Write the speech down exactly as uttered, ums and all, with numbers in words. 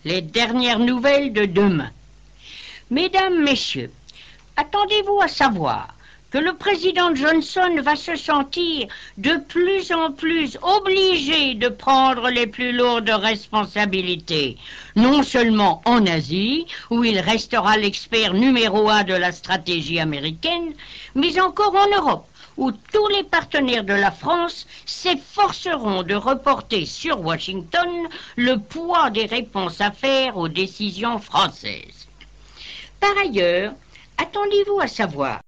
les dernières nouvelles de demain. Mesdames, Messieurs, attendez-vous à savoir que le président Johnson va se sentir de plus en plus obligé de prendre les plus lourdes responsabilités, non seulement en Asie, où il restera l'expert numéro un de la stratégie américaine, mais encore en Europe, où tous les partenaires de la France s'efforceront de reporter sur Washington le poids des réponses à faire aux décisions françaises. Par ailleurs, attendez-vous à savoir